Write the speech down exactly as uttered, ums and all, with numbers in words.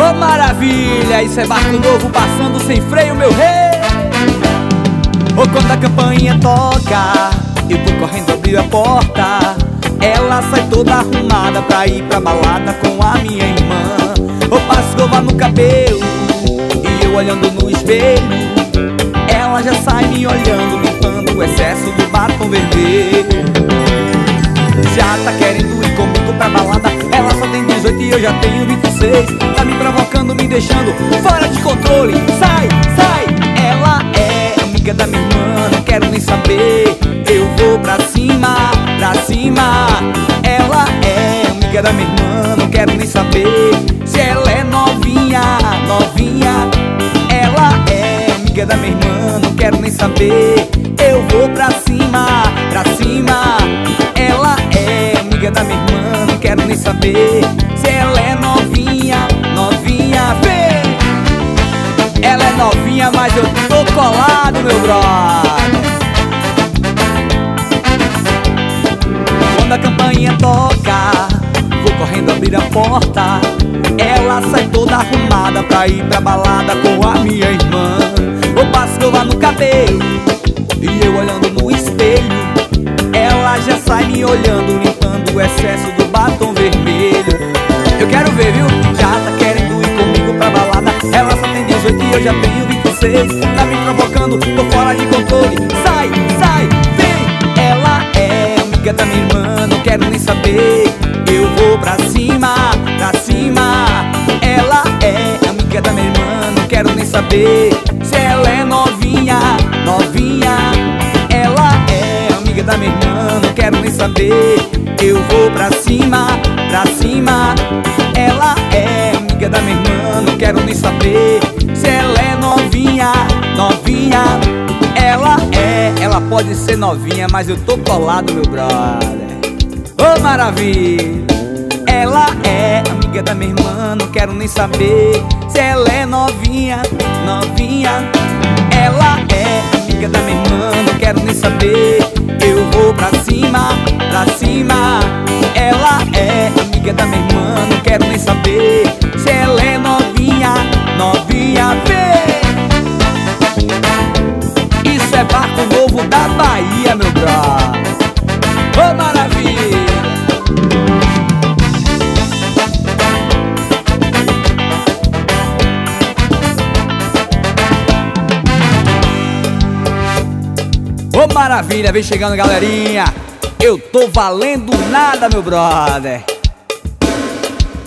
Ô maravilha, isso é barco novo passando sem freio, meu rei. Ô quando a campainha toca, eu vou correndo abrir a porta. Ela sai toda arrumada pra ir pra balada com a minha irmã. Ô passo escova no cabelo e eu olhando no espelho. Ela já sai me olhando, limpando o excesso do batom vermelho. Já tá querendo ir comigo pra balada. Ela só tem dezoito e eu já tenho vinte e seis. Tá me provocando, me deixando fora de controle. Sai, sai, ela é amiga da minha irmã, não quero nem saber. Eu vou pra cima, pra cima. Ela é amiga da minha irmã, não quero nem saber. Se ela é novinha, novinha. Ela é amiga da minha irmã, não quero nem saber. Eu vou pra cima, pra cima. Ela é amiga da minha irmã, não quero nem saber. Se ela é novinha, novinha, vê. Ela é novinha, mas eu tô colado, meu brother. Quando a campainha toca, vou correndo abrir a porta. Ela sai toda arrumada pra ir pra balada com a minha irmã. Eu passo escova no cabelo e eu olhando no espelho. Ela já sai me olhando, limpando o excesso do batom vermelho. Eu quero ver, viu? Já tá querendo ir comigo pra balada. Ela só tem dezoito e eu já tenho vinte e seis. Tá me provocando, tô fora de controle. Sai, sai, vem. Ela é amiga da minha irmã, não quero nem saber. Eu vou pra cima, pra cima. Ela é amiga da minha irmã, não quero nem saber. Se ela é novinha, novinha. Ela é amiga da minha irmã, não quero nem saber. Eu vou pra cima, pra cima. Ela é amiga da minha irmã, não quero nem saber. Se ela é novinha, novinha. Ela é, ela pode ser novinha, mas eu tô colado, meu brother. Ô maravilha. Ela é amiga da minha irmã, não quero nem saber. Se ela é novinha, novinha. Ela é amiga da minha irmã, não quero nem saber. Eu vou pra cima, pra cima. Ela é amiga da minha irmã, não quero nem saber. Se ela é novinha, novinha, vê. Isso é barco novo da Bahia, meu brother. Ô maravilha. Ô maravilha, vem chegando galerinha. Eu tô valendo nada, meu brother.